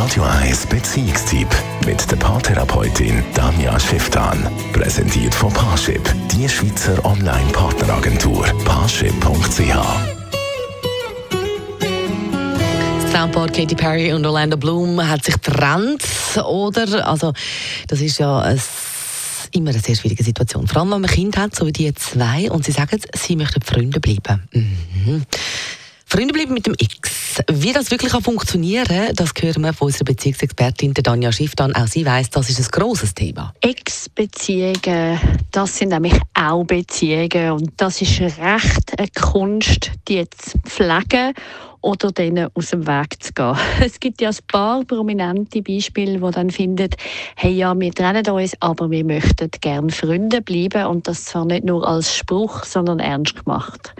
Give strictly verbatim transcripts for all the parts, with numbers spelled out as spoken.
Radio eins Beziehungstyp mit der Paartherapeutin Danja Schifftan. Präsentiert von Parship, die Schweizer Online-Partneragentur. Parship punkt c h. Das Traumpaar Katy Perry und Orlando Bloom hat sich getrennt, oder? Also, das ist ja ein, immer eine sehr schwierige Situation. Vor allem, wenn man ein Kind hat, so wie die zwei, und sie sagen, sie möchten Freunde bleiben. Mhm. Freunde bleiben mit dem Ex. Wie das wirklich funktionieren kann, das hören wir von unserer Beziehungsexpertin Danja Schifftan. Auch sie weiss, das ist ein grosses Thema. Ex-Beziehungen, das sind nämlich auch Beziehungen. Und das ist recht eine Kunst, die zu pflegen oder denen aus dem Weg zu gehen. Es gibt ja ein paar prominente Beispiele, die dann finden, hey, ja, wir trennen uns, aber wir möchten gerne Freunde bleiben. Und das zwar nicht nur als Spruch, sondern ernst gemacht.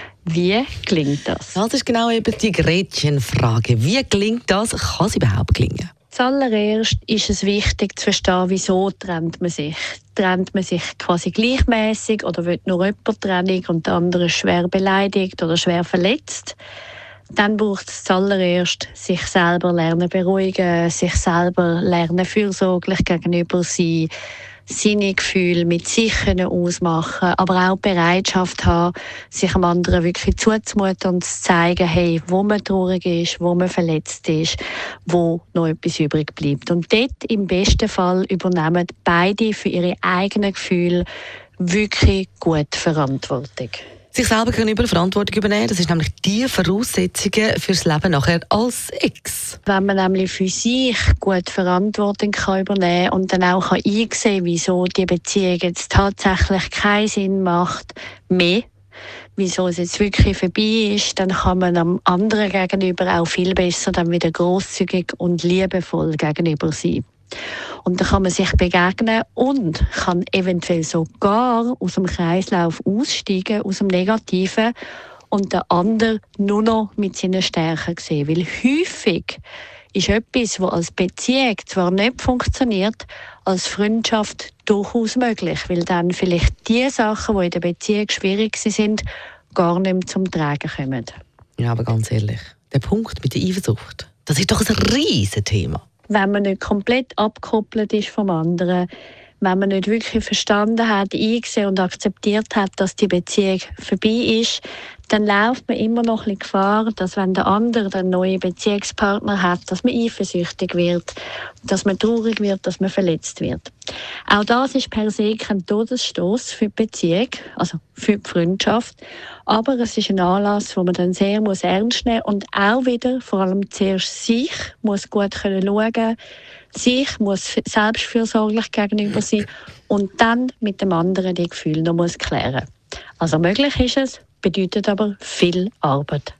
Wie gelingt das? Das ist genau eben die Gretchenfrage. Wie gelingt das? Kann es überhaupt gelingen? Zuallererst ist es wichtig zu verstehen, wieso trennt man sich. Trennt man sich quasi gleichmäßig oder will nur jemand Trennung und der andere schwer beleidigt oder schwer verletzt? Dann braucht es zuallererst sich selber lernen beruhigen, sich selber lernen fürsorglich gegenüber sein, seine Gefühle mit sich ausmachen, aber auch Bereitschaft haben, sich am anderen wirklich zuzumuten und zu zeigen, hey, wo man traurig ist, wo man verletzt ist, wo noch etwas übrig bleibt. Und dort im besten Fall übernehmen beide für ihre eigenen Gefühle wirklich gut Verantwortung. Sich selber gegenüber Verantwortung übernehmen, das ist nämlich die Voraussetzung fürs Leben nachher als Ex. Wenn man nämlich für sich gut Verantwortung kann übernehmen und dann auch kann einsehen, wieso die Beziehung jetzt tatsächlich keinen Sinn macht, mehr, wieso es jetzt wirklich vorbei ist, dann kann man am anderen gegenüber auch viel besser dann wieder grosszügig und liebevoll gegenüber sein. Und dann kann man sich begegnen und kann eventuell sogar aus dem Kreislauf aussteigen, aus dem Negativen, und den anderen nur noch mit seinen Stärken sehen. Weil häufig ist etwas, was als Beziehung zwar nicht funktioniert, als Freundschaft durchaus möglich. Weil dann vielleicht die Sachen, die in der Beziehung schwierig sind, gar nicht mehr zum Tragen kommen. Ja, aber ganz ehrlich, der Punkt mit der Eifersucht, das ist doch ein riesiges Thema. Wenn man nicht komplett abgekoppelt ist vom anderen, wenn man nicht wirklich verstanden hat, eingesehen und akzeptiert hat, dass die Beziehung vorbei ist, dann läuft man immer noch ein bisschen Gefahr, dass wenn der andere einen neuen Beziehungspartner hat, dass man eifersüchtig wird, dass man traurig wird, dass man verletzt wird. Auch das ist per se kein Todesstoß für die Beziehung, also für die Freundschaft. Aber es ist ein Anlass, wo man dann sehr muss ernst nehmen muss und auch wieder, vor allem zuerst sich, muss gut können schauen, sich muss selbstfürsorglich gegenüber sein und dann mit dem anderen die Gefühle noch muss klären. Also möglich ist es, bedeutet aber viel Arbeit.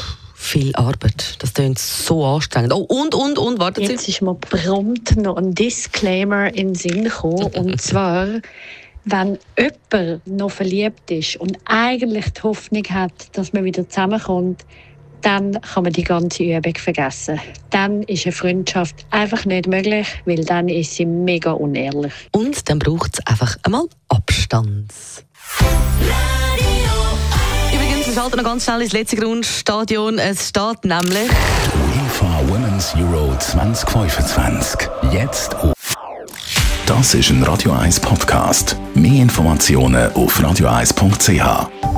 Viel Arbeit, das klingt so anstrengend. Oh, und, und, und, warten Sie. Jetzt ist mir prompt noch ein Disclaimer in den Sinn gekommen. Und zwar, wenn jemand noch verliebt ist und eigentlich die Hoffnung hat, dass man wieder zusammenkommt, dann kann man die ganze Übung vergessen. Dann ist eine Freundschaft einfach nicht möglich, weil dann ist sie mega unehrlich. Und dann braucht es einfach einmal Abstand. Übrigens, wir schalten noch ganz schnell ins letzte Grundstadion. Es steht nämlich UEFA Women's Euro zwanzig fünfundzwanzig. Jetzt auf. Das ist ein Radio eins Podcast. Mehr Informationen auf radio eins punkt c h.